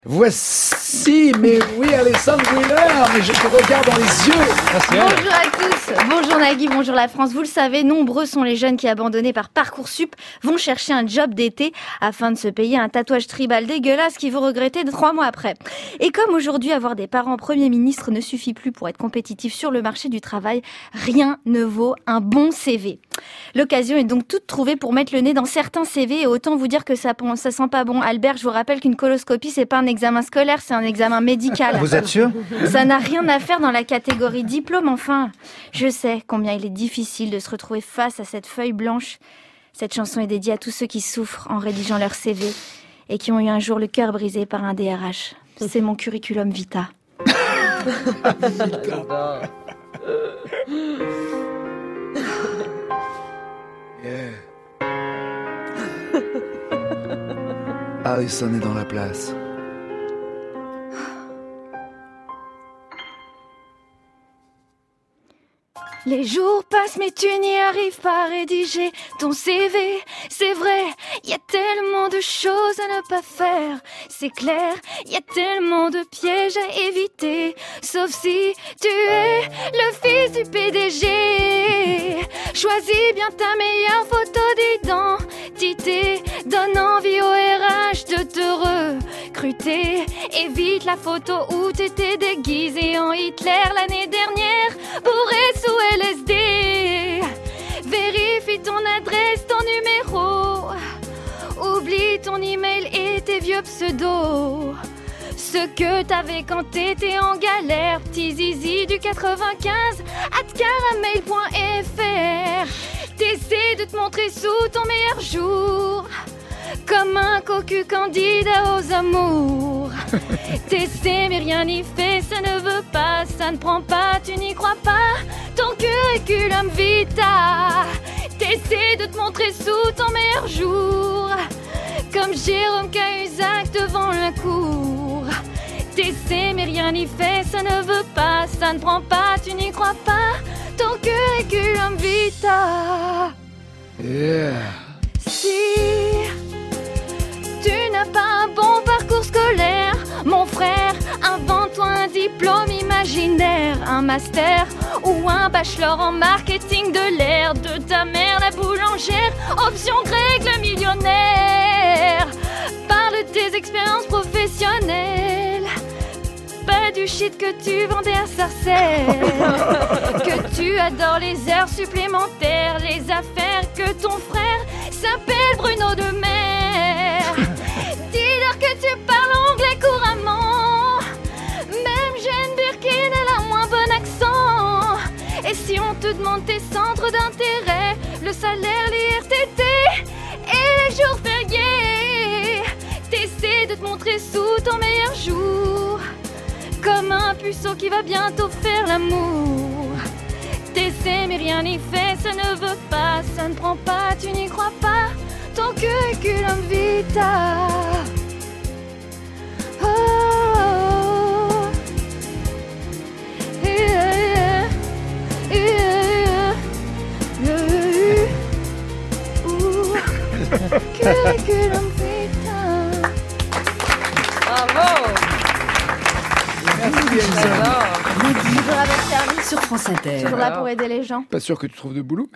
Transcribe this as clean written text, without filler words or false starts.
Voici, mais oui, Alessandre Wheeler, mais je te regarde dans les yeux. Bonjour à tous, bonjour Nagui, bonjour la France. Vous le savez, nombreux sont les jeunes qui, abandonnés par Parcoursup, vont chercher un job d'été afin de se payer un tatouage tribal dégueulasse qu'ils vont regretter 3 mois après. Et comme aujourd'hui, avoir des parents Premier ministre ne suffit plus pour être compétitif sur le marché du travail, rien ne vaut un bon CV. L'occasion est donc toute trouvée pour mettre le nez dans certains CV et autant vous dire que ça sent pas bon. Albert, je vous rappelle qu'une coloscopie, c'est pas un examen scolaire, c'est un examen médical. Vous êtes sûr ? Ça n'a rien à faire dans la catégorie diplôme, enfin. Je sais combien il est difficile de se retrouver face à cette feuille blanche. Cette chanson est dédiée à tous ceux qui souffrent en rédigeant leur CV et qui ont eu un jour le cœur brisé par un DRH. C'est mon curriculum vitae. Yeah. Alison est dans la place. Les jours passent mais tu n'y arrives pas à rédiger ton CV. C'est vrai, y a tellement de choses à ne pas faire. C'est clair, y a tellement de pièges à éviter. Sauf si tu es le fils du PDG. Choisis bien ta meilleure photo d'identité. Donne envie au RH de te recruter. Évite la photo où t'étais déguisé en Hitler l'année dernière pour être sous LSD. Vérifie ton adresse, ton numéro. Oublie ton email et tes vieux pseudos. Ce que t'avais quand t'étais en galère. Petit zizi du 95 @caramel.fr. T'essaies de te montrer sous ton meilleur jour, comme un cocu candidat aux amours. T'essaies mais rien n'y fait, ça ne veut pas, ça ne prend pas, tu n'y crois pas. Ton curriculum vitae. T'essaies de te montrer sous ton meilleur jour, comme Jérôme Cahuzac devant la cour. T'essaies mais rien n'y fait, ça ne veut pas, ça ne prend pas, tu n'y crois pas. Ton curriculum vitae. Yeah. Si tu n'as pas un bon parcours scolaire, mon frère, invente-toi un diplôme imaginaire. Un master ou un bachelor en marketing de l'air. De ta mère la boulangère, option Greg le millionnaire. Parle de tes expériences professionnelles, pas du shit que tu vendais à Sarcelles. Que tu adores les heures supplémentaires, les affaires, que ton frère s'appelle Bruno de Mer. Dis-leur que tu parles anglais couramment, même Jane Birkin, elle a moins bon accent. Et si on te demande tes centres d'intérêt, le salaire, les RTT et les jours fériés, t'essaies de te montrer sous ton meilleur jour, comme un puceau qui va bientôt faire l'amour. T'essaies mais rien n'y fait, ça ne veut pas, ça ne prend pas, tu n'y crois pas. Ton curriculum vitae. Oh, oh, yeah, yeah, yeah, yeah, ooh. Curriculum vitae. Bravo. Merci, Alison. Toujours à votre service. Sur France Inter. Toujours là pour aider les gens. Pas sûr que tu trouves de boulot.